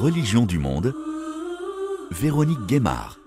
religions du monde, Véronique Guémard.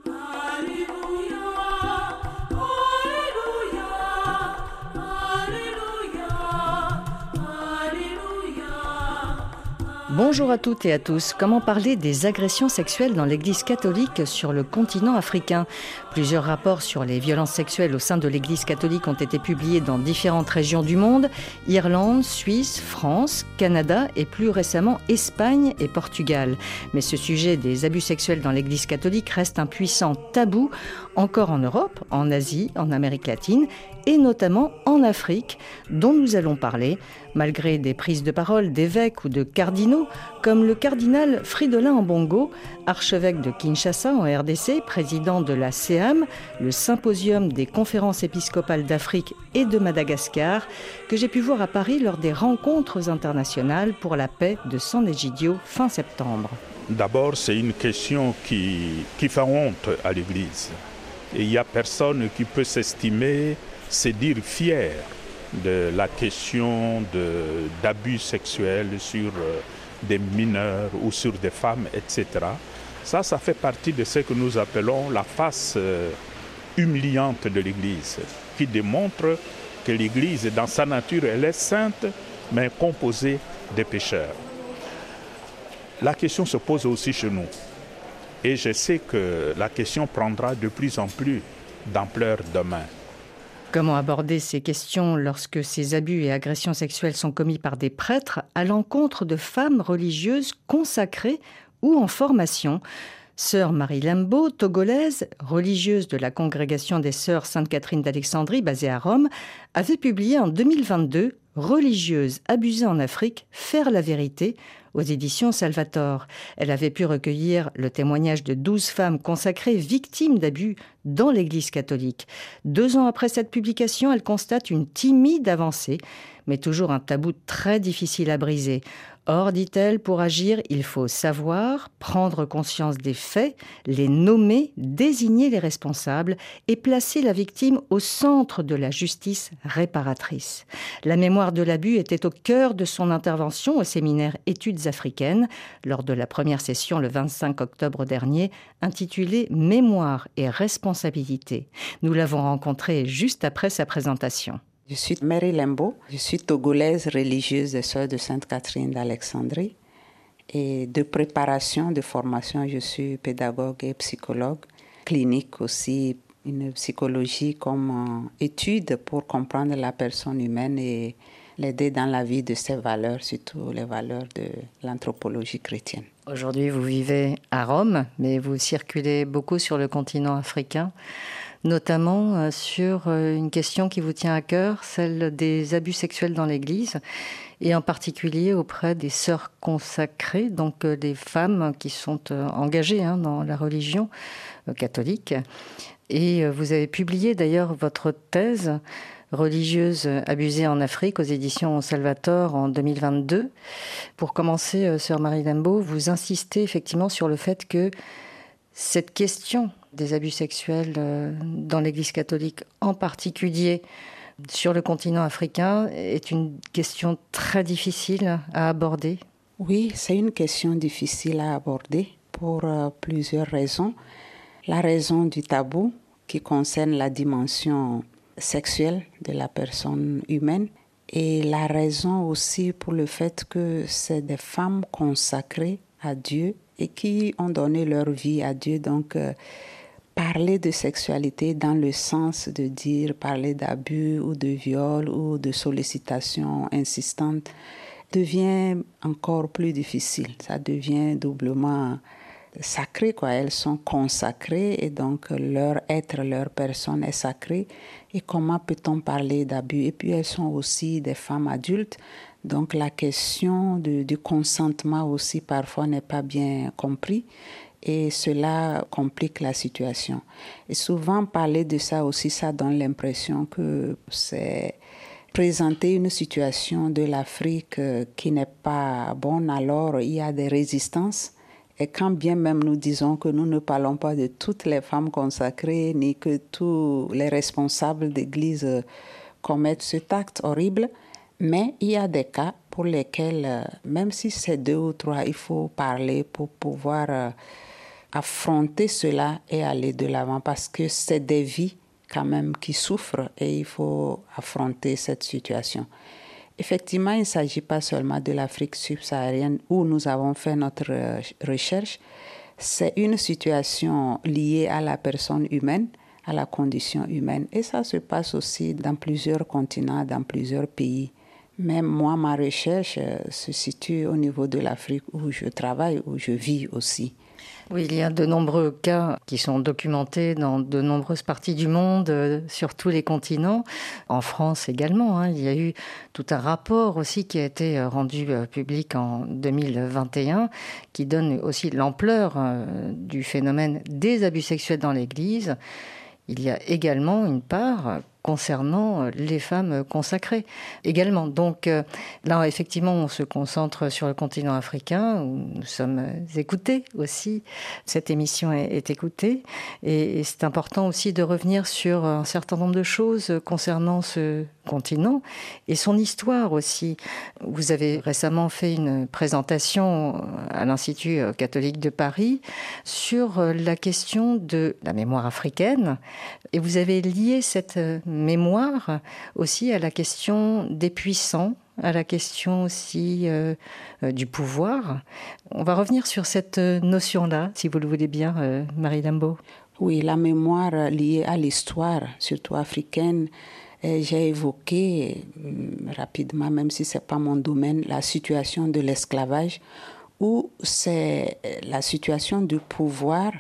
Bonjour à toutes et à tous. Comment parler des agressions sexuelles dans l'Église catholique sur le continent africain ? Plusieurs rapports sur les violences sexuelles au sein de l'Église catholique ont été publiés dans différentes régions du monde, Irlande, Suisse, France, Canada et plus récemment Espagne et Portugal. Mais ce sujet des abus sexuels dans l'Église catholique reste un puissant tabou, encore en Europe, en Asie, en Amérique latine et notamment en Afrique, dont nous allons parler, malgré des prises de parole d'évêques ou de cardinaux, comme le cardinal Fridolin Ambongo, archevêque de Kinshasa en RDC, président de la CEAM, le symposium des conférences épiscopales d'Afrique et de Madagascar, que j'ai pu voir à Paris lors des rencontres internationales pour la paix de San Egidio fin septembre. D'abord, c'est une question qui fait honte à l'Église. Et il n'y a personne qui peut s'estimer, se dire fier de la question d'abus sexuels sur des mineurs ou sur des femmes, etc. Ça fait partie de ce que nous appelons la face humiliante de l'Église, qui démontre que l'Église, dans sa nature, elle est sainte, mais composée de pécheurs. La question se pose aussi chez nous. Et je sais que la question prendra de plus en plus d'ampleur demain. Comment aborder ces questions lorsque ces abus et agressions sexuelles sont commis par des prêtres à l'encontre de femmes religieuses consacrées ou en formation ? Sœur Marie Lembo, togolaise, religieuse de la congrégation des Sœurs Sainte-Catherine d'Alexandrie, basée à Rome, avait publié en 2022 « Religieuse abusée en Afrique, faire la vérité » aux éditions Salvator. Elle avait pu recueillir le témoignage de 12 femmes consacrées victimes d'abus dans l'Église catholique. 2 ans après cette publication, elle constate une timide avancée, mais toujours un tabou très difficile à briser. Or, dit-elle, pour agir, il faut savoir, prendre conscience des faits, les nommer, désigner les responsables et placer la victime au centre de la justice réparatrice. La mémoire de l'abus était au cœur de son intervention au séminaire Études africaines, lors de la première session le 25 octobre dernier, intitulée « Mémoire et responsabilité ». Nous l'avons rencontrée juste après sa présentation. Je suis Marie Lembo, je suis togolaise religieuse des Sœurs de Sainte-Catherine d'Alexandrie et de préparation, de formation, je suis pédagogue et psychologue, clinique aussi, une psychologie comme étude pour comprendre la personne humaine et l'aider dans la vie de ses valeurs, surtout les valeurs de l'anthropologie chrétienne. Aujourd'hui, vous vivez à Rome, mais vous circulez beaucoup sur le continent africain, notamment sur une question qui vous tient à cœur, celle des abus sexuels dans l'Église, et en particulier auprès des sœurs consacrées, donc des femmes qui sont engagées dans la religion catholique. Et vous avez publié d'ailleurs votre thèse « Religieuse abusée en Afrique » aux éditions Salvator en 2022. Pour commencer, sœur Marie Lembo, vous insistez effectivement sur le fait que cette question des abus sexuels dans l'Église catholique, en particulier sur le continent africain, est une question très difficile à aborder. Oui, c'est une question difficile à aborder pour plusieurs raisons. La raison du tabou qui concerne la dimension sexuelle de la personne humaine et la raison aussi pour le fait que c'est des femmes consacrées à Dieu et qui ont donné leur vie à Dieu. Donc, parler de sexualité dans le sens de dire parler d'abus ou de viol ou de sollicitation insistante devient encore plus difficile. Ça devient doublement sacré, quoi. Elles sont consacrées et donc leur être, leur personne est sacrée. Et comment peut-on parler d'abus? Et puis elles sont aussi des femmes adultes. Donc la question du consentement aussi parfois n'est pas bien compris. Et cela complique la situation. Et souvent, parler de ça aussi, ça donne l'impression que c'est présenter une situation de l'Afrique qui n'est pas bonne. Alors, il y a des résistances. Et quand bien même nous disons que nous ne parlons pas de toutes les femmes consacrées, ni que tous les responsables d'église commettent cet acte horrible, Mais il y a des cas pour lesquels, même si c'est 2 ou 3, il faut parler pour pouvoir affronter cela et aller de l'avant, parce que c'est des vies quand même qui souffrent et il faut affronter cette situation. Effectivement, il ne s'agit pas seulement de l'Afrique subsaharienne où nous avons fait notre recherche. C'est une situation liée à la personne humaine, à la condition humaine. Et ça se passe aussi dans plusieurs continents, dans plusieurs pays. Même moi, ma recherche se situe au niveau de l'Afrique où je travaille, où je vis aussi. Oui, il y a de nombreux cas qui sont documentés dans de nombreuses parties du monde, sur tous les continents. En France également, il y a eu tout un rapport aussi qui a été rendu public en 2021, qui donne aussi l'ampleur du phénomène des abus sexuels dans l'Église. Il y a également une part concernant les femmes consacrées également. Donc là, effectivement, on se concentre sur le continent africain où nous sommes écoutés aussi. Cette émission est écoutée et c'est important aussi de revenir sur un certain nombre de choses concernant ce continent et son histoire aussi. Vous avez récemment fait une présentation à l'Institut catholique de Paris sur la question de la mémoire africaine et vous avez lié cette mémoire aussi à la question des puissants, à la question aussi du pouvoir. On va revenir sur cette notion-là, si vous le voulez bien, Marie Lambeau. Oui, la mémoire liée à l'histoire, surtout africaine. J'ai évoqué rapidement, même si ce n'est pas mon domaine, la situation de l'esclavage, où c'est la situation du pouvoir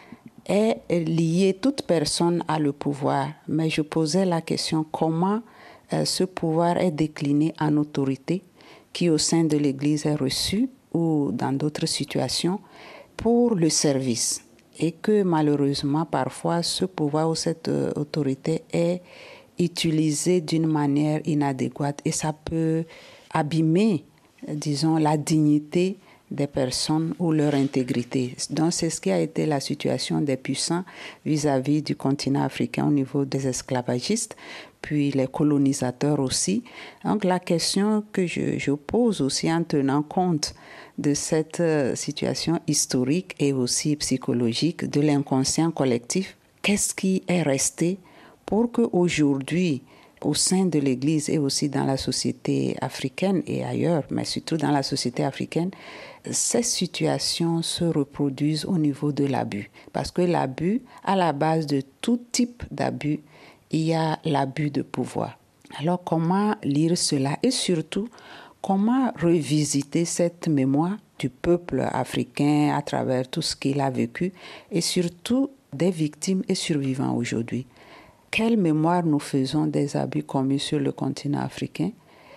est liée, toute personne a le pouvoir. Mais je posais la question, comment ce pouvoir est décliné en autorité qui au sein de l'Église est reçue ou dans d'autres situations pour le service. Et que malheureusement, parfois, ce pouvoir ou cette autorité est utilisé d'une manière inadéquate et ça peut abîmer, disons, la dignité des personnes ou leur intégrité. Donc c'est ce qui a été la situation des puissants vis-à-vis du continent africain au niveau des esclavagistes, puis les colonisateurs aussi. Donc la question que je pose aussi en tenant compte de cette situation historique et aussi psychologique de l'inconscient collectif, qu'est-ce qui est resté pour qu'aujourd'hui, au sein de l'Église et aussi dans la société africaine et ailleurs, mais surtout dans la société africaine, ces situations se reproduisent au niveau de l'abus. Parce que l'abus, à la base de tout type d'abus, il y a l'abus de pouvoir. Alors comment lire cela et surtout, comment revisiter cette mémoire du peuple africain à travers tout ce qu'il a vécu et surtout des victimes et survivants aujourd'hui? Quelle mémoire nous faisons des abus commis sur le continent africain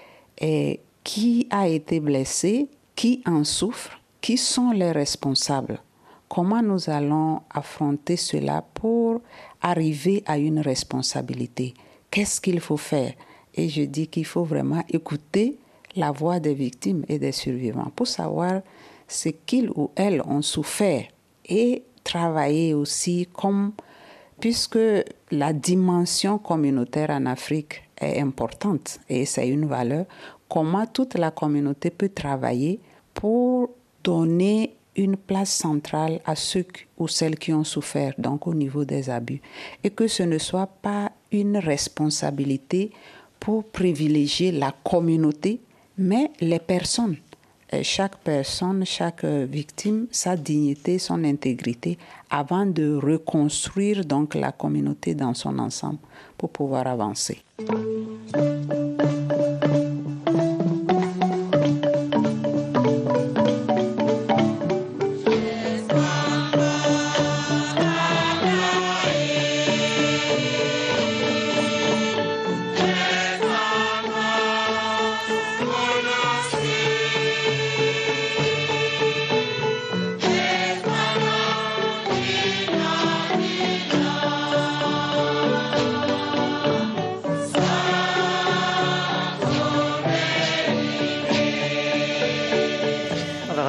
et qui a été blessé, qui en souffre, qui sont les responsables? Comment nous allons affronter cela pour arriver à une responsabilité? Qu'est-ce qu'il faut faire? Et je dis qu'il faut vraiment écouter la voix des victimes et des survivants pour savoir ce qu'ils ou elles ont souffert et travailler aussi puisque la dimension communautaire en Afrique est importante et c'est une valeur, comment toute la communauté peut travailler pour donner une place centrale à ceux ou celles qui ont souffert, donc au niveau des abus, et que ce ne soit pas une responsabilité pour privilégier la communauté, mais les personnes. Chaque personne, chaque victime, sa dignité, son intégrité, avant de reconstruire donc la communauté dans son ensemble pour pouvoir avancer.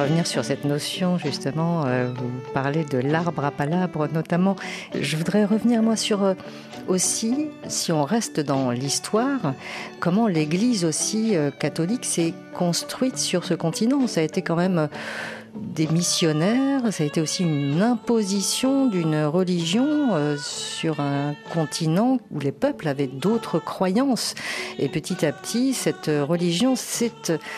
revenir sur cette notion, justement, vous parlez de l'arbre à palabres notamment. Je voudrais revenir, moi, sur aussi, si on reste dans l'histoire, comment l'Église aussi catholique s'est construite sur ce continent. Ça a été quand même des missionnaires, ça a été aussi une imposition d'une religion sur un continent où les peuples avaient d'autres croyances. Et petit à petit, cette religion s'est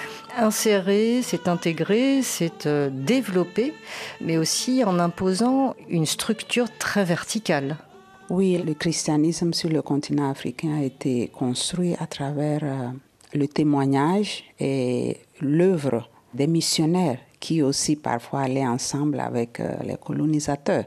insérée, s'est intégrée, s'est développée, mais aussi en imposant une structure très verticale. Oui, le christianisme sur le continent africain a été construit à travers le témoignage et l'œuvre des missionnaires qui aussi parfois allaient ensemble avec les colonisateurs.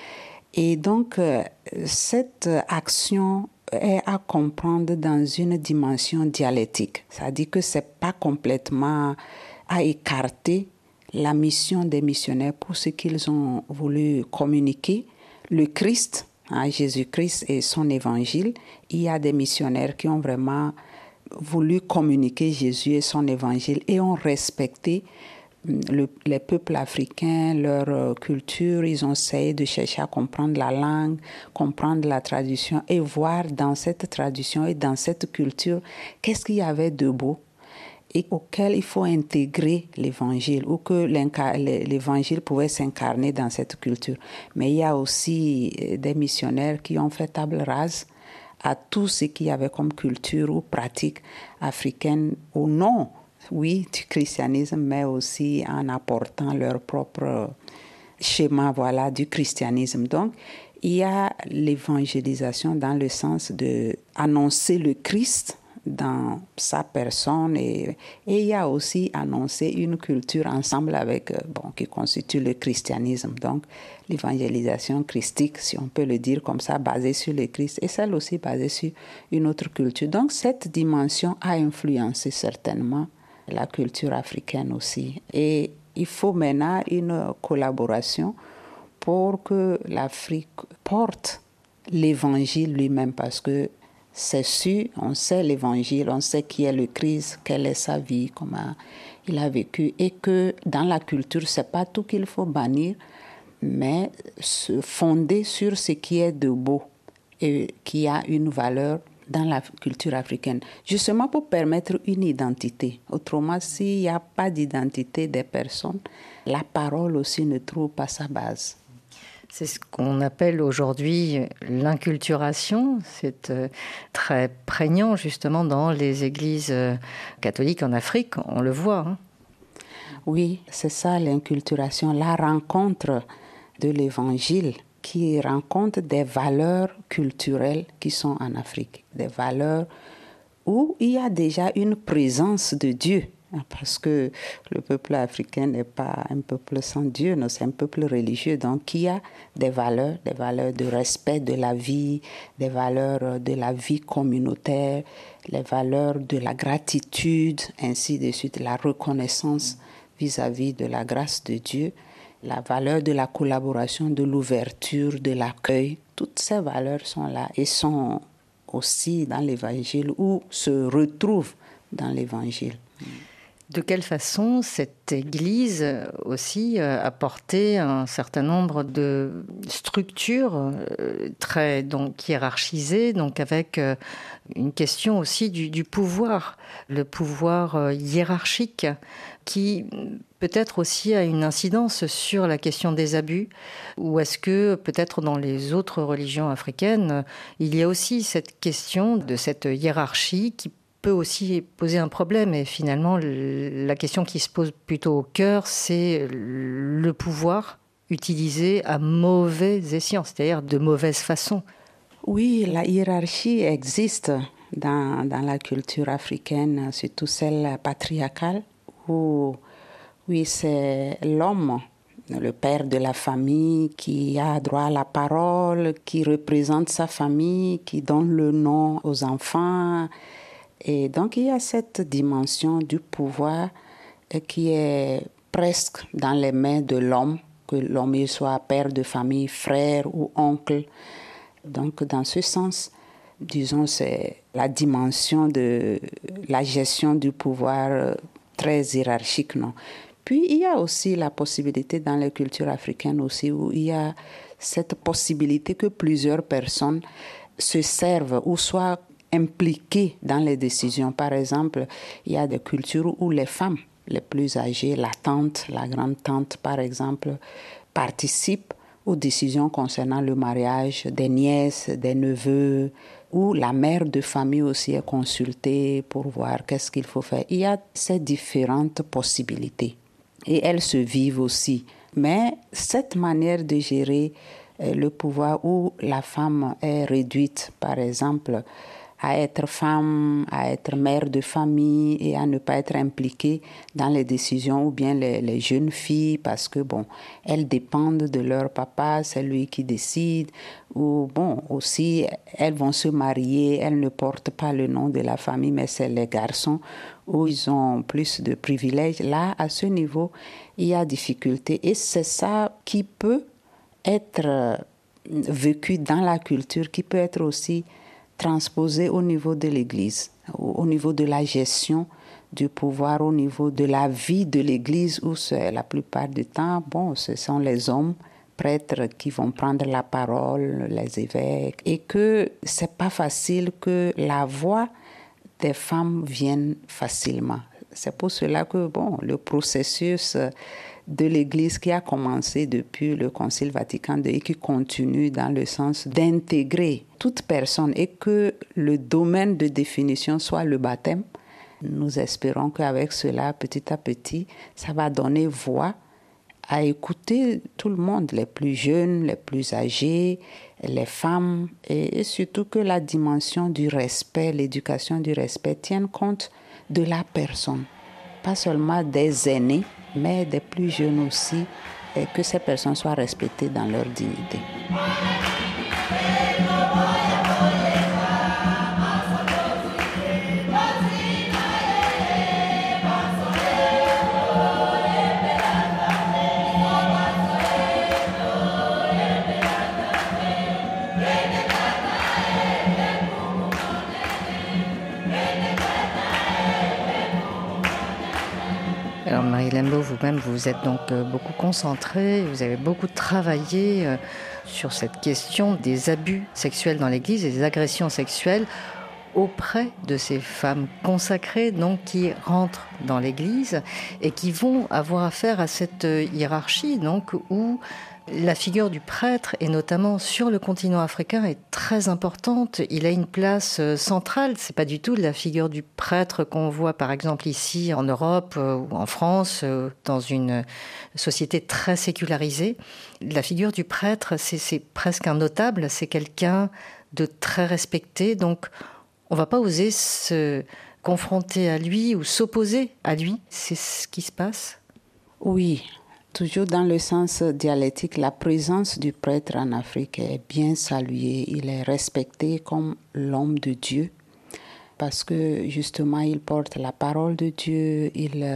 Et donc, cette action est à comprendre dans une dimension dialectique. C'est-à-dire que ce n'est pas complètement à écarter la mission des missionnaires pour ce qu'ils ont voulu communiquer. Le Christ, Jésus-Christ et son évangile, il y a des missionnaires qui ont vraiment voulu communiquer Jésus et son évangile et ont respecté les peuples africains, leur culture. Ils ont essayé de chercher à comprendre la langue, comprendre la tradition et voir dans cette tradition et dans cette culture qu'est-ce qu'il y avait de beau et auquel il faut intégrer l'évangile ou que l'évangile pouvait s'incarner dans cette culture. Mais il y a aussi des missionnaires qui ont fait table rase à tout ce qu'il y avait comme culture ou pratique africaine au nom, oui, du christianisme, mais aussi en apportant leur propre schéma, du christianisme. Donc, il y a l'évangélisation dans le sens d'annoncer le Christ dans sa personne et il y a aussi annoncer une culture ensemble avec, qui constitue le christianisme. Donc, l'évangélisation christique, si on peut le dire comme ça, basée sur le Christ et celle aussi basée sur une autre culture. Donc, cette dimension a influencé certainement la culture africaine aussi. Et il faut maintenant une collaboration pour que l'Afrique porte l'évangile lui-même parce que c'est sûr, on sait l'évangile, on sait qui est le Christ, quelle est sa vie, comment il a vécu et que dans la culture, c'est pas tout qu'il faut bannir, mais se fonder sur ce qui est de beau et qui a une valeur dans la culture africaine, justement pour permettre une identité. Autrement, s'il n'y a pas d'identité des personnes, la parole aussi ne trouve pas sa base. C'est ce qu'on appelle aujourd'hui l'inculturation. C'est très prégnant justement dans les églises catholiques en Afrique, on le voit. Oui, c'est ça l'inculturation, la rencontre de l'évangile qui rencontre des valeurs culturelles qui sont en Afrique, des valeurs où il y a déjà une présence de Dieu, parce que le peuple africain n'est pas un peuple sans Dieu, non, c'est un peuple religieux, donc il y a des valeurs de respect de la vie, des valeurs de la vie communautaire, les valeurs de la gratitude, ainsi de suite, la reconnaissance vis-à-vis de la grâce de Dieu, la valeur de la collaboration, de l'ouverture, de l'accueil. Toutes ces valeurs sont là et sont aussi dans l'Évangile ou se retrouvent dans l'Évangile. De quelle façon cette Église aussi a porté un certain nombre de structures très donc hiérarchisées, donc avec une question aussi du pouvoir, le pouvoir hiérarchique qui peut-être aussi a une incidence sur la question des abus, ou est-ce que peut-être dans les autres religions africaines, il y a aussi cette question de cette hiérarchie qui peut aussi poser un problème. Et finalement, la question qui se pose plutôt au cœur, c'est le pouvoir utilisé à mauvais escient, c'est-à-dire de mauvaise façon. Oui, la hiérarchie existe dans la culture africaine, surtout celle patriarcale, où oui, c'est l'homme, le père de la famille, qui a droit à la parole, qui représente sa famille, qui donne le nom aux enfants. Et donc, il y a cette dimension du pouvoir qui est presque dans les mains de l'homme, que l'homme soit père de famille, frère ou oncle. Donc, dans ce sens, disons, c'est la dimension de la gestion du pouvoir très hiérarchique, non? Puis il y a aussi la possibilité dans les cultures africaines aussi où il y a cette possibilité que plusieurs personnes se servent ou soient impliquées dans les décisions. Par exemple, il y a des cultures où les femmes les plus âgées, la tante, la grande-tante par exemple, participent aux décisions concernant le mariage des nièces, des neveux, où la mère de famille aussi est consultée pour voir qu'est-ce qu'il faut faire. Il y a ces différentes possibilités et elles se vivent aussi. Mais cette manière de gérer le pouvoir où la femme est réduite, par exemple, à être femme, à être mère de famille et à ne pas être impliquée dans les décisions, ou bien les jeunes filles parce que elles dépendent de leur papa, c'est lui qui décide, ou aussi elles vont se marier, elles ne portent pas le nom de la famille, mais c'est les garçons où ils ont plus de privilèges. Là, à ce niveau, il y a difficulté et c'est ça qui peut être vécu dans la culture, qui peut être aussi transposé au niveau de l'Église, au niveau de la gestion du pouvoir, au niveau de la vie de l'Église, où la plupart du temps, ce sont les hommes prêtres qui vont prendre la parole, les évêques, et que c'est pas facile que la voix des femmes vienne facilement. C'est pour cela que le processus de l'Église qui a commencé depuis le Concile Vatican II et qui continue dans le sens d'intégrer toute personne et que le domaine de définition soit le baptême. Nous espérons qu'avec cela, petit à petit, ça va donner voix à écouter tout le monde, les plus jeunes, les plus âgés, les femmes, et surtout que la dimension du respect, l'éducation du respect tienne compte de la personne, pas seulement des aînés, mais des plus jeunes aussi, et que ces personnes soient respectées dans leur dignité. Alors Marie Lembo, vous-même, vous êtes donc beaucoup concentrée, vous avez beaucoup travaillé sur cette question des abus sexuels dans l'Église et des agressions sexuelles auprès de ces femmes consacrées donc, qui rentrent dans l'Église et qui vont avoir affaire à cette hiérarchie donc, où la figure du prêtre, et notamment sur le continent africain, est très importante. Il a une place centrale. C'est pas du tout la figure du prêtre qu'on voit, par exemple, ici en Europe ou en France, dans une société très sécularisée. La figure du prêtre, c'est presque un notable. C'est quelqu'un de très respecté. Donc, on va pas oser se confronter à lui ou s'opposer à lui. C'est ce qui se passe. Oui. Toujours dans le sens dialectique, la présence du prêtre en Afrique est bien saluée. Il est respecté comme l'homme de Dieu parce que justement il porte la parole de Dieu, il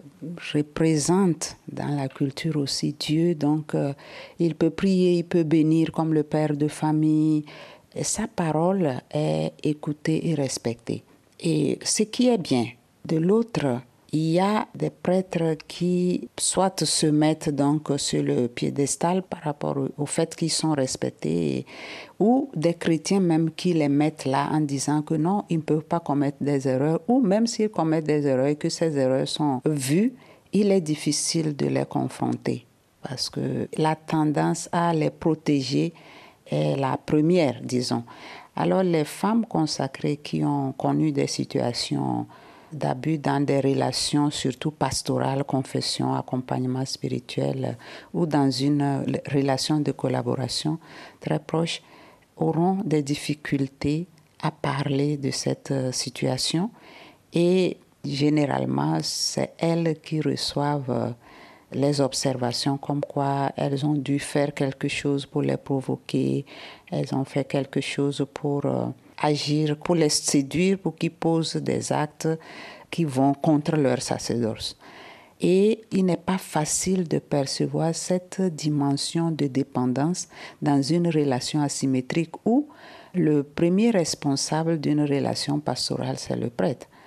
représente dans la culture aussi Dieu. Donc il peut prier, il peut bénir comme le père de famille. Et sa parole est écoutée et respectée. Et ce qui est bien, de l'autre, il y a des prêtres qui soit se mettent donc sur le piédestal par rapport au fait qu'ils sont respectés, ou des chrétiens même qui les mettent là en disant que non, ils ne peuvent pas commettre des erreurs, ou même s'ils commettent des erreurs et que ces erreurs sont vues, il est difficile de les confronter parce que la tendance à les protéger est la première, disons. Alors les femmes consacrées qui ont connu des situations d'abus dans des relations surtout pastorales, confession, accompagnement spirituel ou dans une relation de collaboration très proche, auront des difficultés à parler de cette situation et généralement c'est elles qui reçoivent les observations comme quoi elles ont dû faire quelque chose pour les provoquer, elles ont fait quelque chose pour agir, pour les séduire, pour qu'ils posent des actes qui vont contre leur sacerdoce. Et il n'est pas facile de percevoir cette dimension de dépendance dans une relation asymétrique où le premier responsable d'une relation pastorale, c'est le prêtre.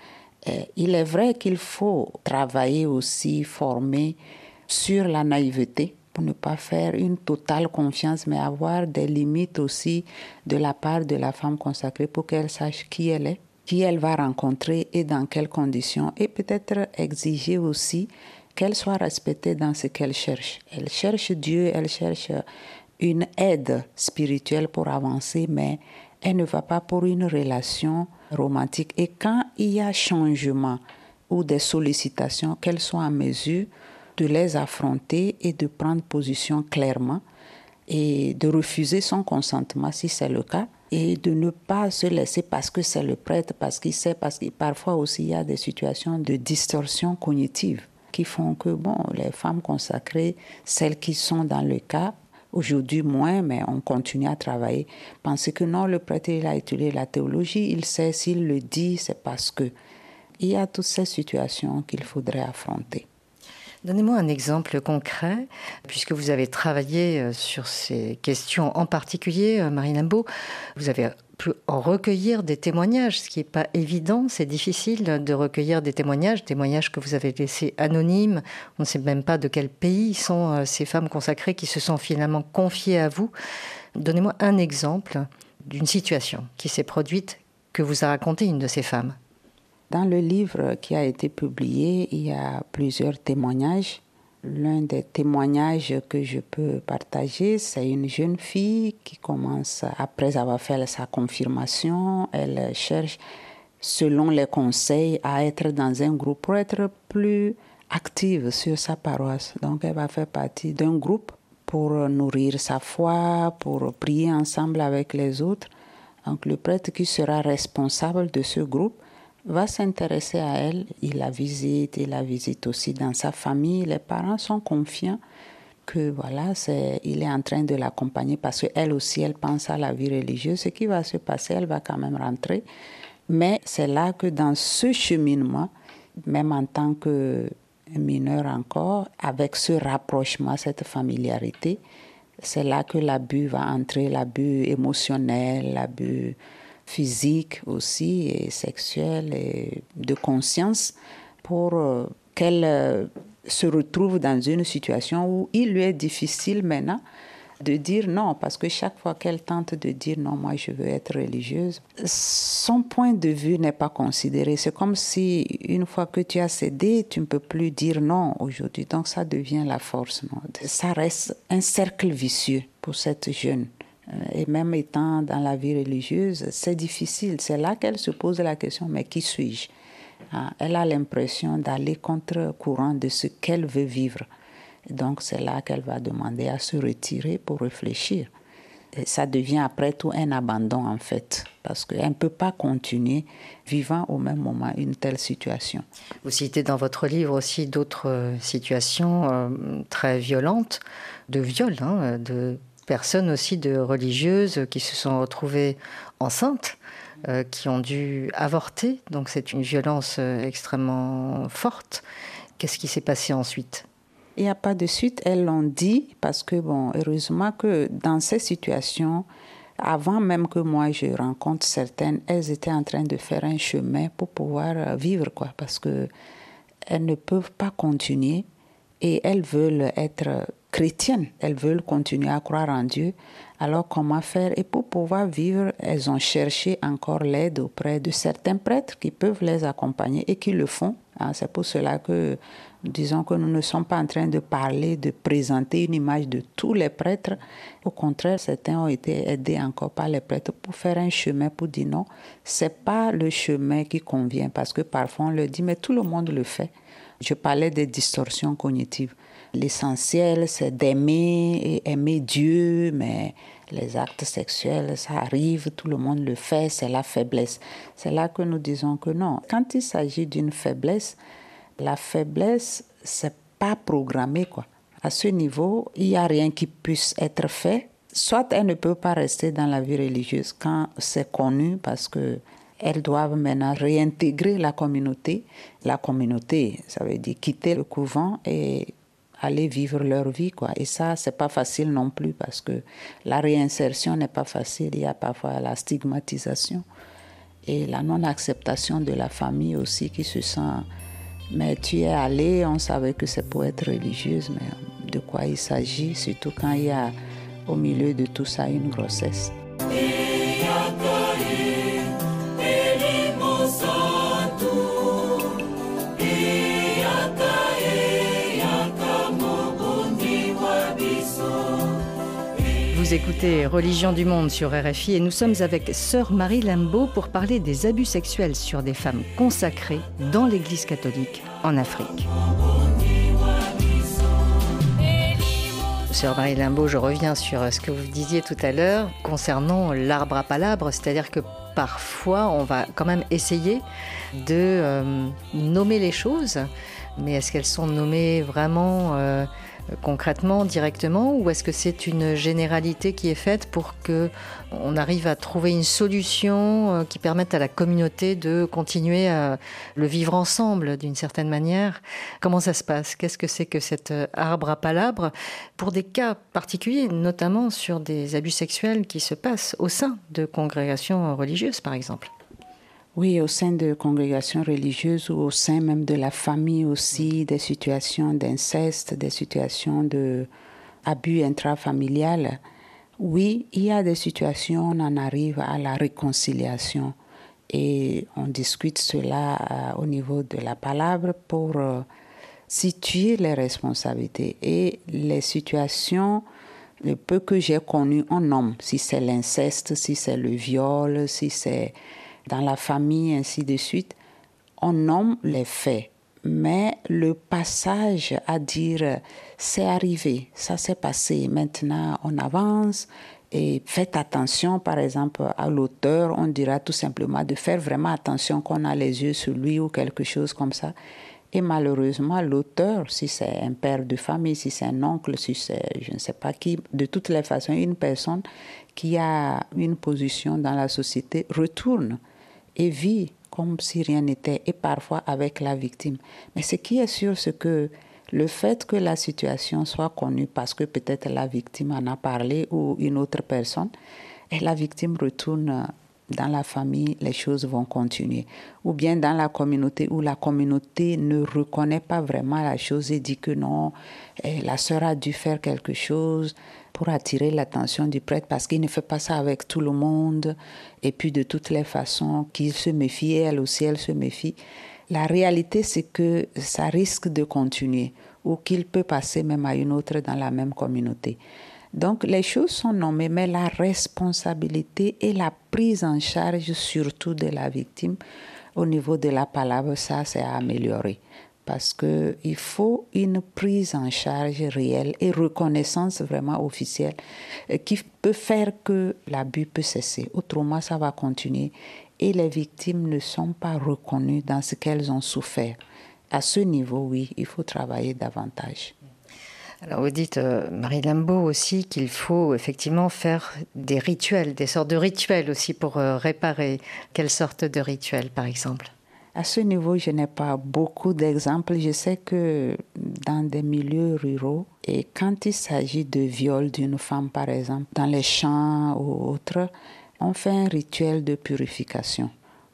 Il est vrai qu'il faut travailler aussi, former sur la naïveté pour ne pas faire une totale confiance, mais avoir des limites aussi de la part de la femme consacrée pour qu'elle sache qui elle est, qui elle va rencontrer et dans quelles conditions, et peut-être exiger aussi qu'elle soit respectée dans ce qu'elle cherche. Elle cherche Dieu, elle cherche une aide spirituelle pour avancer, mais elle ne va pas pour une relation romantique. Et quand il y a changement ou des sollicitations, qu'elle soit en mesure de les affronter et de prendre position clairement et de refuser son consentement si c'est le cas et de ne pas se laisser parce que c'est le prêtre, parce qu'il sait, parce que parfois aussi il y a des situations de distorsion cognitive qui font que, les femmes consacrées, celles qui sont dans le cas, aujourd'hui moins, mais on continue à travailler, penser que non, le prêtre, il a étudié la théologie, il sait, s'il le dit, c'est parce que. Il y a toutes ces situations qu'il faudrait affronter. Donnez-moi un exemple concret, puisque vous avez travaillé sur ces questions en particulier, Marine Imbaud. Vous avez pu en recueillir des témoignages, ce qui n'est pas évident. C'est difficile de recueillir des témoignages que vous avez laissés anonymes. On ne sait même pas de quel pays sont ces femmes consacrées qui se sont finalement confiées à vous. Donnez-moi un exemple d'une situation qui s'est produite, que vous a raconté une de ces femmes. Dans le livre qui a été publié, il y a plusieurs témoignages. L'un des témoignages que je peux partager, c'est une jeune fille qui commence, après avoir fait sa confirmation, elle cherche, selon les conseils, à être dans un groupe pour être plus active sur sa paroisse. Donc elle va faire partie d'un groupe pour nourrir sa foi, pour prier ensemble avec les autres. Donc le prêtre qui sera responsable de ce groupe va s'intéresser à elle, il la visite aussi dans sa famille. Les parents sont confiants que il est en train de l'accompagner parce qu'elle aussi, elle pense à la vie religieuse. Ce qui va se passer, elle va quand même rentrer. Mais c'est là que dans ce cheminement, même en tant que mineure encore, avec ce rapprochement, cette familiarité, c'est là que l'abus va entrer, l'abus émotionnel, l'abus physique aussi et sexuelle et de conscience pour qu'elle se retrouve dans une situation où il lui est difficile maintenant de dire non, parce que chaque fois qu'elle tente de dire non, moi je veux être religieuse, son point de vue n'est pas considéré. C'est comme si une fois que tu as cédé, tu ne peux plus dire non aujourd'hui. Donc ça devient la force. Non? Ça reste un cercle vicieux pour cette jeune. Et même étant dans la vie religieuse, c'est difficile. C'est là qu'elle se pose la question, mais qui suis-je? Elle a l'impression d'aller contre-courant de ce qu'elle veut vivre. Et donc c'est là qu'elle va demander à se retirer pour réfléchir. Et ça devient après tout un abandon en fait, parce qu'elle ne peut pas continuer vivant au même moment une telle situation. Vous citez dans votre livre aussi d'autres situations très violentes, de viol, de personnes aussi de religieuses qui se sont retrouvées enceintes, qui ont dû avorter. Donc c'est une violence extrêmement forte. Qu'est-ce qui s'est passé ensuite ? Il n'y a pas de suite, elles l'ont dit, parce que heureusement que dans ces situations, avant même que moi je rencontre certaines, elles étaient en train de faire un chemin pour pouvoir vivre, parce que elles ne peuvent pas continuer et elles veulent être chrétiennes, elles veulent continuer à croire en Dieu. Alors comment faire? Et pour pouvoir vivre, elles ont cherché encore l'aide auprès de certains prêtres qui peuvent les accompagner et qui le font. C'est pour cela que, disons que nous ne sommes pas en train de parler, de présenter une image de tous les prêtres. Au contraire, certains ont été aidés encore par les prêtres pour faire un chemin, pour dire non, c'est pas le chemin qui convient, parce que parfois on leur dit, mais tout le monde le fait. Je parlais des distorsions cognitives. L'essentiel, c'est d'aimer et aimer Dieu, mais les actes sexuels, ça arrive, tout le monde le fait, c'est la faiblesse. C'est là que nous disons que non. Quand il s'agit d'une faiblesse, la faiblesse, c'est pas programmé, À ce niveau, il n'y a rien qui puisse être fait. Soit elles ne peuvent pas rester dans la vie religieuse quand c'est connu, parce que elles doivent maintenant réintégrer la communauté. La communauté, ça veut dire quitter le couvent et aller vivre leur vie, Et ça, c'est pas facile non plus, parce que la réinsertion n'est pas facile. Il y a parfois la stigmatisation. Et la non-acceptation de la famille aussi qui se sent, mais tu es allée, on savait que c'est pour être religieuse, mais de quoi il s'agit, surtout quand il y a au milieu de tout ça une grossesse. Vous écoutez Religion du Monde sur RFI et nous sommes avec Sœur Marie Lembo pour parler des abus sexuels sur des femmes consacrées dans l'Église catholique en Afrique. Sœur Marie Lembo, je reviens sur ce que vous disiez tout à l'heure concernant l'arbre à palabres, c'est-à-dire que parfois on va quand même essayer de nommer les choses, mais est-ce qu'elles sont nommées vraiment concrètement, directement, ou est-ce que c'est une généralité qui est faite pour qu'on arrive à trouver une solution qui permette à la communauté de continuer à le vivre ensemble d'une certaine manière? Comment ça se passe? Qu'est-ce que c'est que cet arbre à palabres pour des cas particuliers, notamment sur des abus sexuels qui se passent au sein de congrégations religieuses, par exemple? Oui, au sein de congrégations religieuses ou au sein même de la famille aussi, des situations d'inceste, des situations d'abus intrafamilial. Oui, il y a des situations où on en arrive à la réconciliation et on discute cela au niveau de la palabre pour situer les responsabilités et les situations. Le peu que j'ai connu, on nomme si c'est l'inceste, si c'est le viol, si c'est dans la famille, ainsi de suite, on nomme les faits. Mais le passage à dire c'est arrivé, ça s'est passé, maintenant on avance et faites attention, par exemple, à l'auteur, on dira tout simplement de faire vraiment attention qu'on a les yeux sur lui ou quelque chose comme ça. Et malheureusement, l'auteur, si c'est un père de famille, si c'est un oncle, si c'est je ne sais pas qui, de toutes les façons, une personne qui a une position dans la société retourne et vit comme si rien n'était, et parfois avec la victime. Mais ce qui est sûr, c'est que le fait que la situation soit connue parce que peut-être la victime en a parlé ou une autre personne, et la victime retourne dans la famille, les choses vont continuer. Ou bien dans la communauté où la communauté ne reconnaît pas vraiment la chose et dit que non, la sœur a dû faire quelque chose pour attirer l'attention du prêtre parce qu'il ne fait pas ça avec tout le monde et puis de toutes les façons qu'il se méfie et elle aussi elle se méfie. La réalité c'est que ça risque de continuer ou qu'il peut passer même à une autre dans la même communauté. Donc les choses sont nommées mais la responsabilité et la prise en charge surtout de la victime au niveau de la palabre, ça c'est à améliorer. Parce qu'il faut une prise en charge réelle et reconnaissance vraiment officielle qui peut faire que l'abus peut cesser. Autrement, ça va continuer et les victimes ne sont pas reconnues dans ce qu'elles ont souffert. À ce niveau, oui, il faut travailler davantage. Alors vous dites, Marie Lembo aussi, qu'il faut effectivement faire des rituels, des sortes de rituels aussi pour réparer. Quelle sorte de rituels, par exemple ? À ce niveau, je n'ai pas beaucoup d'exemples. Je sais que dans des milieux ruraux, et quand il s'agit de viol d'une femme, par exemple, dans les champs ou autres, on fait un rituel de purification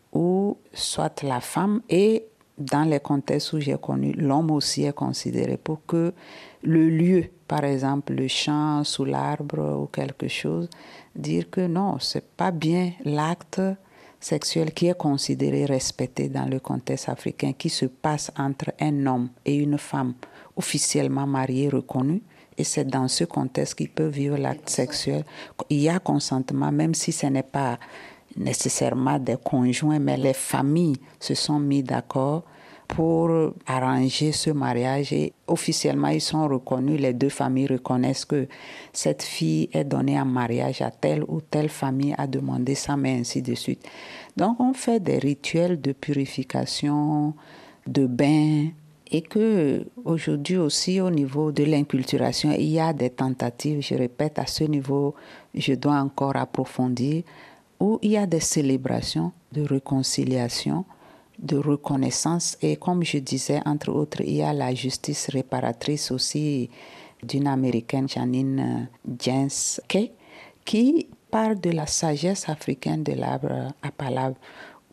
où soit la femme et dans les contextes où j'ai connu, l'homme aussi est considéré pour que le lieu, par exemple le champ sous l'arbre ou quelque chose, dire que non, c'est pas bien l'acte sexuel qui est considéré respecté dans le contexte africain qui se passe entre un homme et une femme officiellement mariée, reconnue. Et c'est dans ce contexte qu'ils peuvent vivre l'acte sexuel. Il y a consentement, même si ce n'est pas nécessairement des conjoints, mais les familles se sont mis d'accord pour arranger ce mariage et officiellement ils sont reconnus, les deux familles reconnaissent que cette fille est donnée en mariage à telle ou telle famille a demandé ça, mais ainsi de suite. Donc on fait des rituels de purification, de bain, et que aujourd'hui aussi au niveau de l'inculturation, il y a des tentatives, je répète, à ce niveau, je dois encore approfondir, où il y a des célébrations de réconciliation, de reconnaissance et comme je disais, entre autres, il y a la justice réparatrice aussi d'une Américaine, Janine James Kay, qui parle de la sagesse africaine de l'arbre à palabre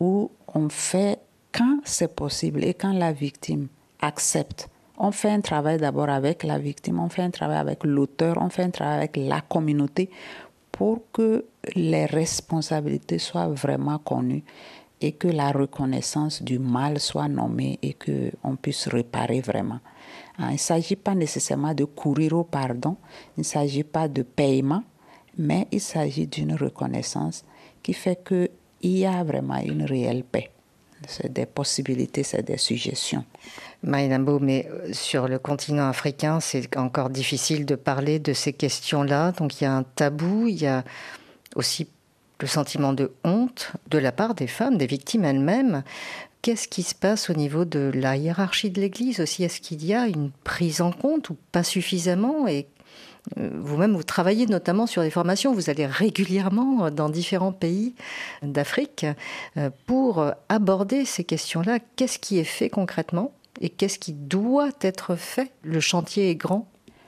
où on fait quand c'est possible et quand la victime accepte. On fait un travail d'abord avec la victime, on fait un travail avec l'auteur, on fait un travail avec la communauté pour que les responsabilités soient vraiment connues et que la reconnaissance du mal soit nommée et qu'on puisse réparer vraiment. Il ne s'agit pas nécessairement de courir au pardon, il ne s'agit pas de paiement, mais il s'agit d'une reconnaissance qui fait qu'il y a vraiment une réelle paix. C'est des possibilités, c'est des suggestions. Marie Limbaud, mais sur le continent africain, c'est encore difficile de parler de ces questions-là. Donc il y a un tabou, il y a aussi le sentiment de honte de la part des femmes, des victimes elles-mêmes. Qu'est-ce qui se passe au niveau de la hiérarchie de l'Église aussi? Est-ce qu'il y a une prise en compte ou pas suffisamment? Et vous-même, vous travaillez notamment sur des formations. Vous allez régulièrement dans différents pays d'Afrique pour aborder ces questions-là. Qu'est-ce qui est fait concrètement et qu'est-ce qui doit être fait? Le chantier est grand.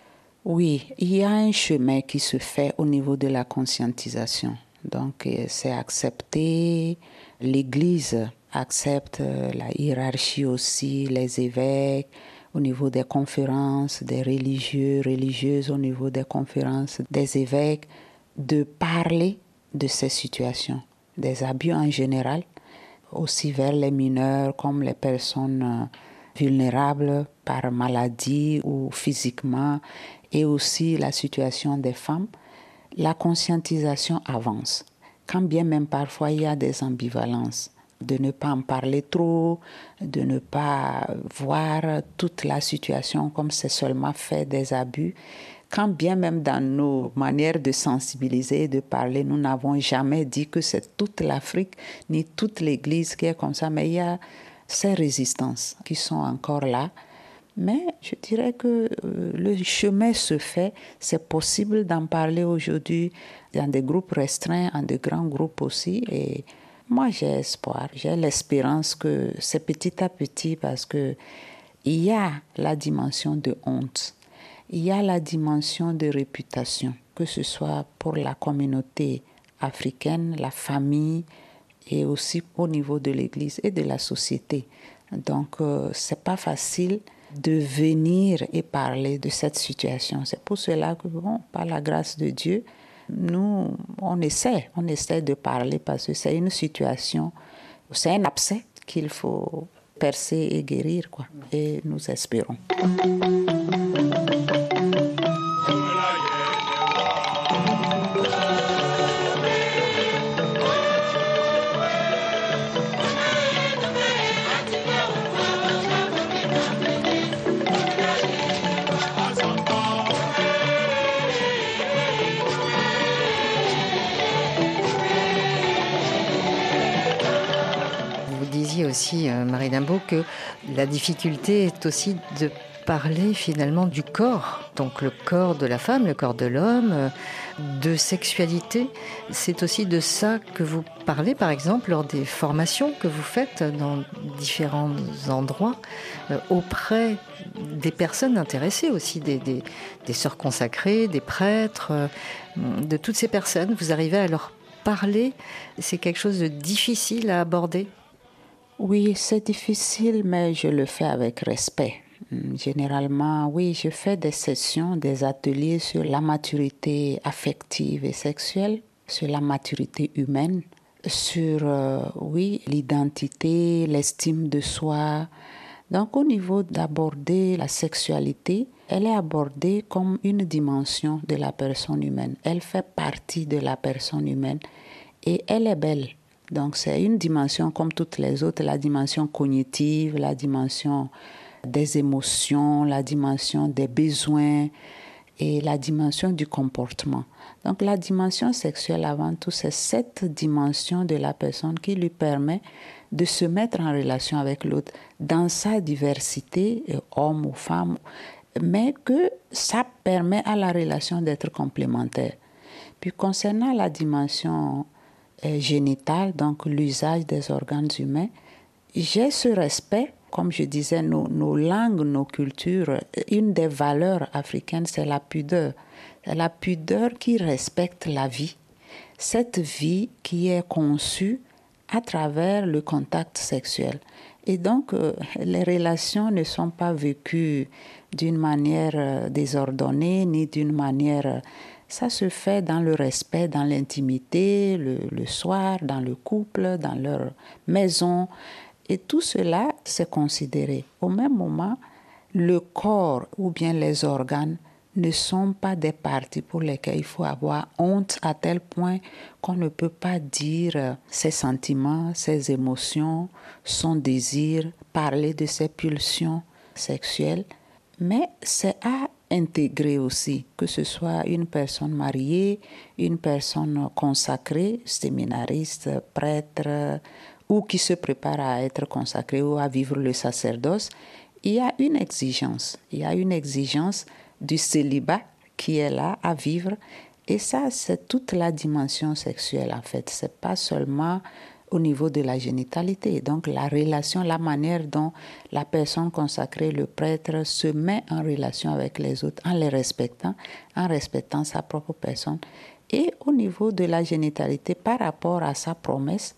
Oui, il y a un chemin qui se fait au niveau de la conscientisation. Donc, c'est accepter, l'Église accepte la hiérarchie aussi, les évêques, au niveau des conférences, des religieux, religieuses, au niveau des conférences, des évêques, de parler de ces situations, des abus en général, aussi vers les mineurs comme les personnes vulnérables par maladie ou physiquement, et aussi la situation des femmes. La conscientisation avance, quand bien même parfois il y a des ambivalences, de ne pas en parler trop, de ne pas voir toute la situation comme c'est seulement fait des abus, quand bien même dans nos manières de sensibiliser et de parler, nous n'avons jamais dit que c'est toute l'Afrique ni toute l'Église qui est comme ça, mais il y a ces résistances qui sont encore là. Mais je dirais que le chemin se fait, c'est possible d'en parler aujourd'hui dans des groupes restreints, en de grands groupes aussi. Et moi, j'ai espoir, j'ai l'espérance que c'est petit à petit parce qu'il y a la dimension de honte, il y a la dimension de réputation, que ce soit pour la communauté africaine, la famille et aussi au niveau de l'Église et de la société. Donc, c'est pas facile de venir et parler de cette situation. C'est pour cela que, par la grâce de Dieu, nous, on essaie de parler parce que c'est une situation, c'est un abcès qu'il faut percer et guérir, quoi. Et nous espérons. Aussi, Marie Limbaud, que la difficulté est aussi de parler finalement du corps, donc le corps de la femme, le corps de l'homme, de sexualité. C'est aussi de ça que vous parlez, par exemple, lors des formations que vous faites dans différents endroits, auprès des personnes intéressées aussi, des sœurs consacrées, des prêtres, de toutes ces personnes. Vous arrivez à leur parler. C'est quelque chose de difficile à aborder? Oui, c'est difficile, mais je le fais avec respect. Généralement, oui, je fais des sessions, des ateliers sur la maturité affective et sexuelle, sur la maturité humaine, sur, l'identité, l'estime de soi. Donc, au niveau d'aborder la sexualité, elle est abordée comme une dimension de la personne humaine. Elle fait partie de la personne humaine et elle est belle. Donc, c'est une dimension comme toutes les autres, la dimension cognitive, la dimension des émotions, la dimension des besoins et la dimension du comportement. Donc, la dimension sexuelle, avant tout, c'est cette dimension de la personne qui lui permet de se mettre en relation avec l'autre dans sa diversité, homme ou femme, mais que ça permet à la relation d'être complémentaire. Puis, concernant la dimension génitale, donc l'usage des organes humains, j'ai ce respect, comme je disais, nos langues, nos cultures, une des valeurs africaines, c'est la pudeur. C'est la pudeur qui respecte la vie. Cette vie qui est conçue à travers le contact sexuel. Et donc, les relations ne sont pas vécues d'une manière désordonnée, ni d'une manière... Ça se fait dans le respect, dans l'intimité, le soir, dans le couple, dans leur maison. Et tout cela, c'est considéré. Au même moment, le corps ou bien les organes ne sont pas des parties pour lesquelles il faut avoir honte à tel point qu'on ne peut pas dire ses sentiments, ses émotions, son désir, parler de ses pulsions sexuelles. Mais c'est à intégrer aussi, que ce soit une personne mariée, une personne consacrée, séminariste, prêtre, ou qui se prépare à être consacré ou à vivre le sacerdoce. Il y a une exigence. Il y a une exigence du célibat qui est là à vivre. Et ça, c'est toute la dimension sexuelle, en fait. Ce n'est pas seulement au niveau de la génitalité. Donc, la relation, la manière dont la personne consacrée, le prêtre, se met en relation avec les autres en les respectant, en respectant sa propre personne. Et au niveau de la génitalité, par rapport à sa promesse,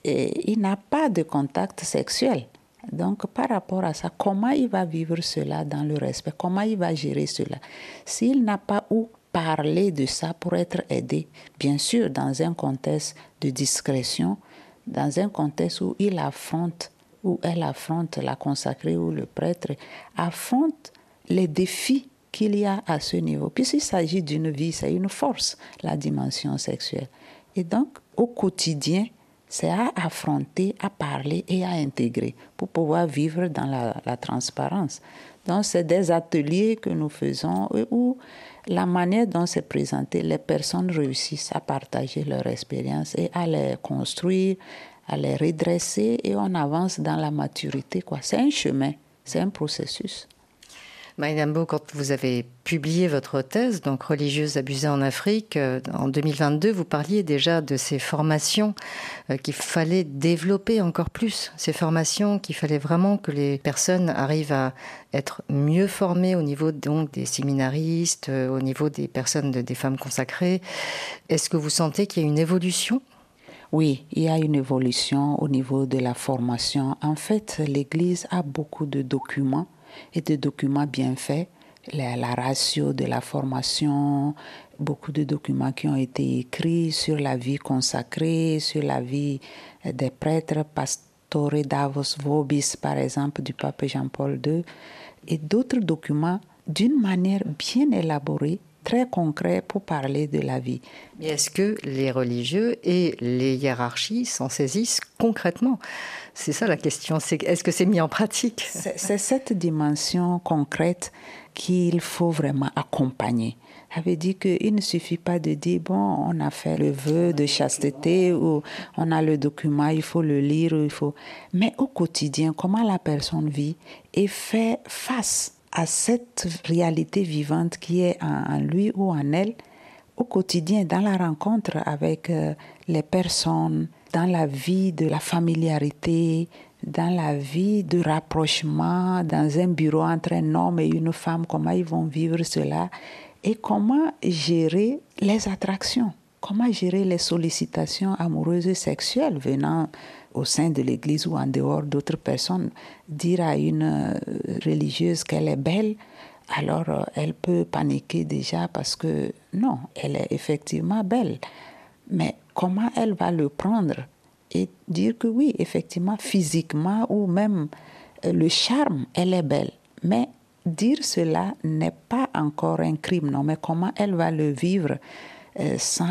il n'a pas de contact sexuel. Donc, par rapport à ça, comment il va vivre cela dans le respect? Comment il va gérer cela? S'il n'a pas où parler de ça pour être aidé, bien sûr, dans un contexte de discrétion, dans un contexte où il affronte, où elle affronte, la consacrée ou le prêtre, affronte les défis qu'il y a à ce niveau. Puisqu'il s'agit d'une vie, c'est une force, la dimension sexuelle. Et donc, au quotidien, c'est à affronter, à parler et à intégrer pour pouvoir vivre dans la transparence. Donc, c'est des ateliers que nous faisons où la manière dont c'est présenté, les personnes réussissent à partager leur expérience et à les construire, à les redresser et on avance dans la maturité, quoi. C'est un chemin, c'est un processus. Maïna Mbo, quand vous avez publié votre thèse, donc Religieuses abusées en Afrique, en 2022, vous parliez déjà de ces formations qu'il fallait développer encore plus. Ces formations qu'il fallait vraiment que les personnes arrivent à être mieux formées au niveau donc des séminaristes, au niveau des personnes, des femmes consacrées. Est-ce que vous sentez qu'il y a une évolution ? Oui, il y a une évolution au niveau de la formation. En fait, l'Église a beaucoup de documents et de documents bien faits, la ratio de la formation, beaucoup de documents qui ont été écrits sur la vie consacrée, sur la vie des prêtres, Pastore Davos Vobis, par exemple, du pape Jean-Paul II, et d'autres documents d'une manière bien élaborée, très concret pour parler de la vie. Mais est-ce que les religieux et les hiérarchies s'en saisissent concrètement ? C'est ça la question, est-ce que c'est mis en pratique ? C'est cette dimension concrète qu'il faut vraiment accompagner. Ça veut dire qu'il ne suffit pas de dire, bon, on a fait le vœu de chasteté ou on a le document, il faut le lire, mais au quotidien, comment la personne vit et fait face à cette réalité vivante qui est en lui ou en elle, au quotidien, dans la rencontre avec les personnes, dans la vie de la familiarité, dans la vie de rapprochement, dans un bureau entre un homme et une femme, comment ils vont vivre cela et comment gérer les attractions, comment gérer les sollicitations amoureuses et sexuelles venant au sein de l'Église ou en dehors d'autres personnes. Dire à une religieuse qu'elle est belle, alors elle peut paniquer déjà parce que non, elle est effectivement belle. Mais comment elle va le prendre et dire que oui, effectivement, physiquement ou même le charme, elle est belle. Mais dire cela n'est pas encore un crime, non, mais comment elle va le vivre sans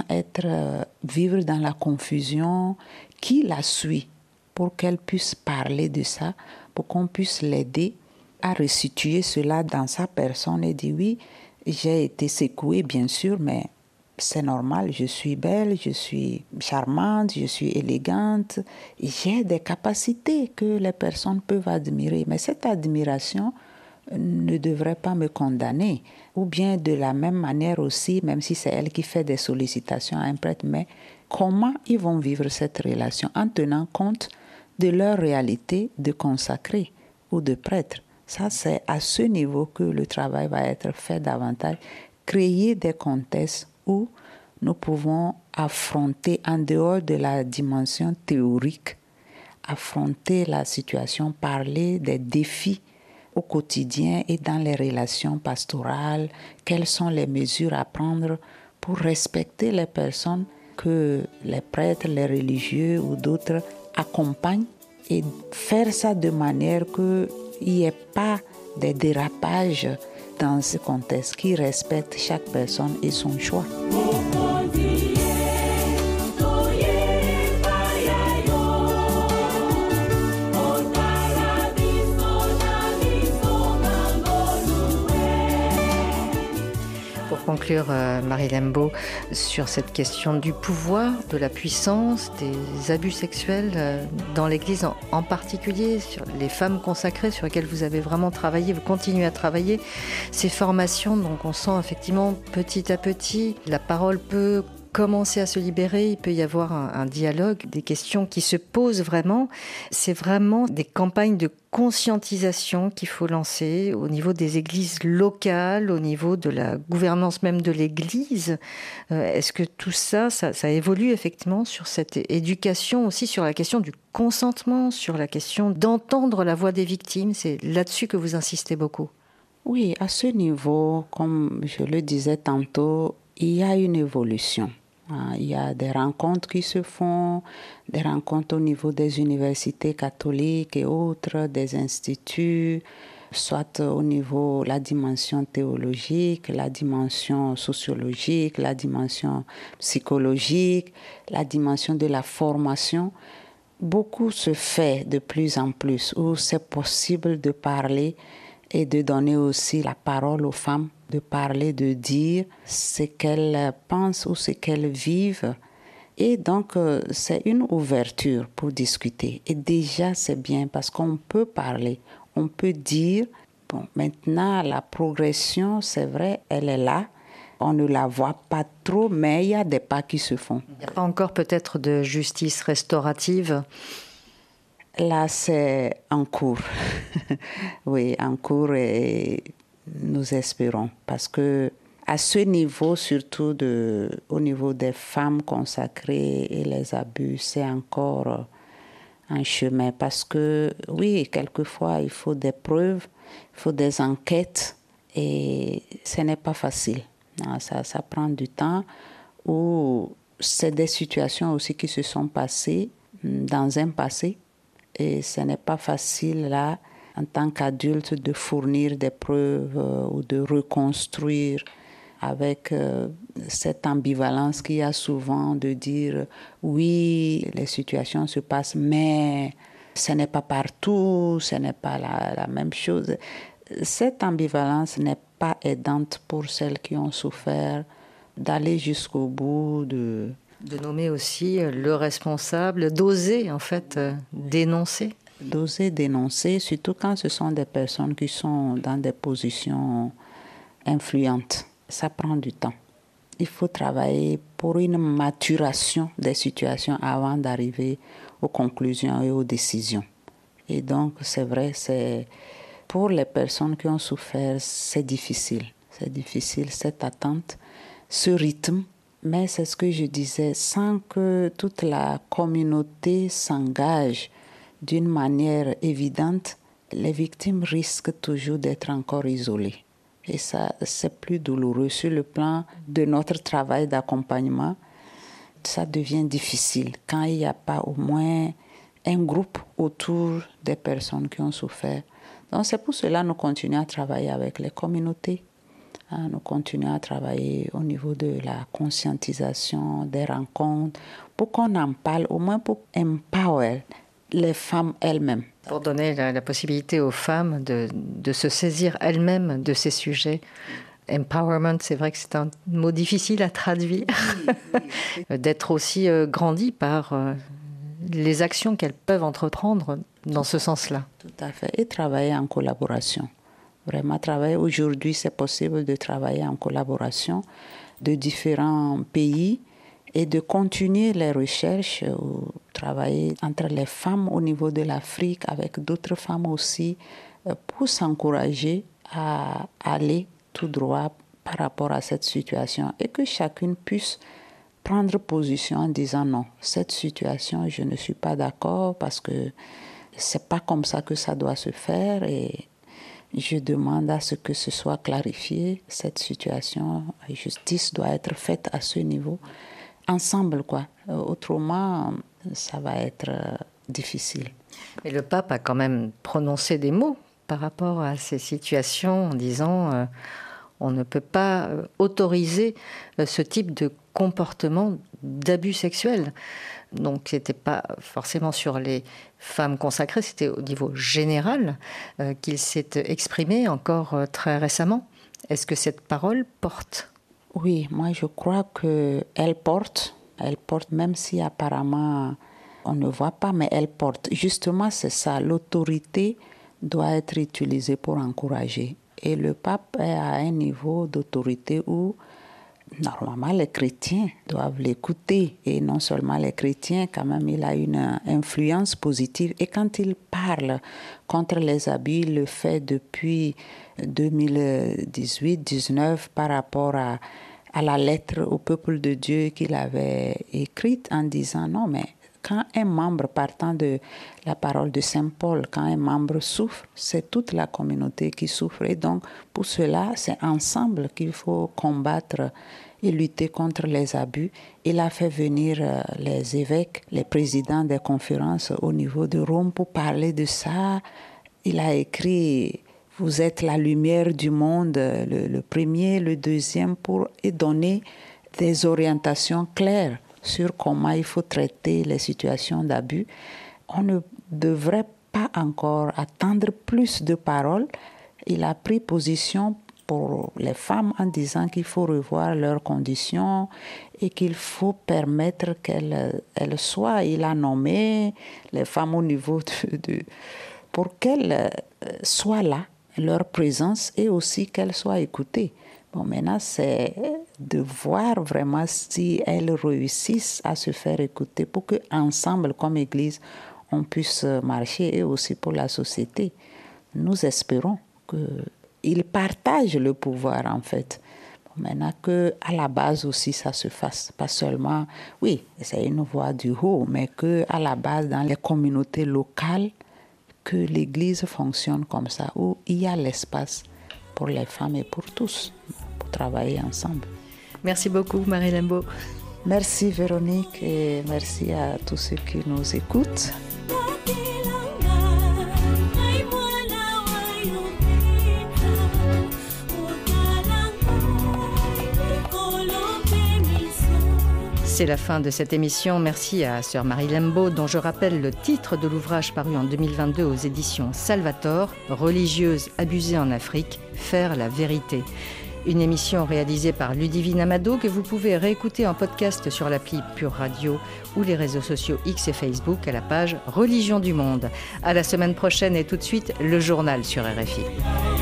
vivre dans la confusion, qui la suit pour qu'elle puisse parler de ça, pour qu'on puisse l'aider à restituer cela dans sa personne et dire oui, j'ai été secouée bien sûr, mais c'est normal, je suis belle, je suis charmante, je suis élégante, j'ai des capacités que les personnes peuvent admirer, mais cette admiration ne devrait pas me condamner. Ou bien de la même manière aussi, même si c'est elle qui fait des sollicitations à un prêtre, mais comment ils vont vivre cette relation en tenant compte de leur réalité de consacré ou de prêtre. Ça, c'est à ce niveau que le travail va être fait davantage. Créer des contextes où nous pouvons affronter en dehors de la dimension théorique, affronter la situation, parler des défis au quotidien et dans les relations pastorales, quelles sont les mesures à prendre pour respecter les personnes que les prêtres, les religieux ou d'autres accompagnent et faire ça de manière qu'il n'y ait pas de dérapages dans ce contexte, qui respecte chaque personne et son choix. Pour conclure, Marie Lembo, sur cette question du pouvoir, de la puissance, des abus sexuels dans l'Église en particulier, sur les femmes consacrées sur lesquelles vous avez vraiment travaillé, vous continuez à travailler, ces formations, donc on sent effectivement petit à petit, la parole peut commencer à se libérer, il peut y avoir un dialogue, des questions qui se posent vraiment. C'est vraiment des campagnes de conscientisation qu'il faut lancer au niveau des églises locales, au niveau de la gouvernance même de l'église. Est-ce que tout ça évolue effectivement sur cette éducation aussi, sur la question du consentement, sur la question d'entendre la voix des victimes? C'est là-dessus que vous insistez beaucoup. Oui, à ce niveau, comme je le disais tantôt, il y a une évolution. Il y a des rencontres qui se font, des rencontres au niveau des universités catholiques et autres, des instituts, soit au niveau de la dimension théologique, la dimension sociologique, la dimension psychologique, la dimension de la formation. Beaucoup se fait de plus en plus, où c'est possible de parler et de donner aussi la parole aux femmes, de parler, de dire ce qu'elles pensent ou ce qu'elles vivent. Et donc, c'est une ouverture pour discuter. Et déjà, c'est bien parce qu'on peut parler, on peut dire. Bon, maintenant, la progression, c'est vrai, elle est là. On ne la voit pas trop, mais il y a des pas qui se font. Il n'y a pas encore peut-être de justice restaurative ? Là, c'est en cours. Oui, en cours et nous espérons. Parce que à ce niveau, surtout au niveau des femmes consacrées et les abus, c'est encore un chemin. Parce que oui, quelquefois, il faut des preuves, il faut des enquêtes et ce n'est pas facile. Ça prend du temps. Ou c'est des situations aussi qui se sont passées dans un passé. Et ce n'est pas facile, là, en tant qu'adulte, de fournir des preuves ou de reconstruire avec cette ambivalence qu'il y a souvent de dire « oui, les situations se passent, mais ce n'est pas partout, ce n'est pas la même chose ». Cette ambivalence n'est pas aidante pour celles qui ont souffert d'aller jusqu'au bout de nommer aussi le responsable, d'oser en fait dénoncer. D'oser dénoncer, surtout quand ce sont des personnes qui sont dans des positions influentes. Ça prend du temps. Il faut travailler pour une maturation des situations avant d'arriver aux conclusions et aux décisions. Et donc, c'est vrai, pour les personnes qui ont souffert, c'est difficile. C'est difficile, cette attente, ce rythme. Mais c'est ce que je disais, sans que toute la communauté s'engage d'une manière évidente, les victimes risquent toujours d'être encore isolées. Et ça, c'est plus douloureux. Sur le plan de notre travail d'accompagnement, ça devient difficile quand il n'y a pas au moins un groupe autour des personnes qui ont souffert. Donc c'est pour cela que nous continuons à travailler avec les communautés. Nous continuons à travailler au niveau de la conscientisation, des rencontres, pour qu'on en parle, au moins pour empower les femmes elles-mêmes. Pour donner la possibilité aux femmes de se saisir elles-mêmes de ces sujets. Empowerment, c'est vrai que c'est un mot difficile à traduire. D'être aussi grandi par les actions qu'elles peuvent entreprendre dans ce sens-là. Tout à fait. Et travailler en collaboration. Vraiment travailler. Aujourd'hui, c'est possible de travailler en collaboration de différents pays et de continuer les recherches ou travailler entre les femmes au niveau de l'Afrique avec d'autres femmes aussi pour s'encourager à aller tout droit par rapport à cette situation et que chacune puisse prendre position en disant non, cette situation, je ne suis pas d'accord parce que c'est pas comme ça que ça doit se faire et je demande à ce que ce soit clarifié. Cette situation, la justice doit être faite à ce niveau, ensemble quoi. Autrement, ça va être difficile. Mais le pape a quand même prononcé des mots par rapport à ces situations en disant on ne peut pas autoriser ce type de comportement d'abus sexuel. Donc ce n'était pas forcément sur les femmes consacrées, c'était au niveau général qu'il s'est exprimé encore très récemment. Est-ce que cette parole porte ? Oui, moi je crois qu'elle porte. Elle porte même si apparemment on ne voit pas, mais elle porte. Justement, c'est ça, l'autorité doit être utilisée pour encourager. Et le pape est à un niveau d'autorité où normalement les chrétiens doivent l'écouter. Et non seulement les chrétiens, quand même il a une influence positive. Et quand il parle contre les abus, il le fait depuis 2018-19 par rapport à la lettre au peuple de Dieu qu'il avait écrite en disant non mais quand un membre, partant de la parole de Saint Paul, quand un membre souffre, c'est toute la communauté qui souffre. Et donc, pour cela, c'est ensemble qu'il faut combattre et lutter contre les abus. Il a fait venir les évêques, les présidents des conférences au niveau de Rome pour parler de ça. Il a écrit « Vous êtes la lumière du monde », le premier, le deuxième, pour donner des orientations claires sur comment il faut traiter les situations d'abus. On ne devrait pas encore attendre plus de paroles. Il a pris position pour les femmes en disant qu'il faut revoir leurs conditions et qu'il faut permettre qu'elles soient. Il a nommé les femmes au niveau pour qu'elles soient là, leur présence, et aussi qu'elles soient écoutées. Bon, maintenant, c'est de voir vraiment si elles réussissent à se faire écouter pour qu'ensemble, comme Église, on puisse marcher, et aussi pour la société. Nous espérons qu'ils partagent le pouvoir, en fait. Bon, maintenant, qu'à la base aussi, ça se fasse. Pas seulement, oui, c'est une voix du haut, mais qu'à la base, dans les communautés locales, que l'Église fonctionne comme ça, où il y a l'espace pour les femmes et pour tous, pour travailler ensemble. Merci beaucoup, Marie Lembo. Merci, Véronique, et merci à tous ceux qui nous écoutent. C'est la fin de cette émission. Merci à sœur Marie Lembo, dont je rappelle le titre de l'ouvrage paru en 2022 aux éditions Salvator, « Religieuse abusée en Afrique, faire la vérité ». Une émission réalisée par Ludivine Amado que vous pouvez réécouter en podcast sur l'appli Pure Radio ou les réseaux sociaux X et Facebook à la page Religion du Monde. À la semaine prochaine et tout de suite, le journal sur RFI.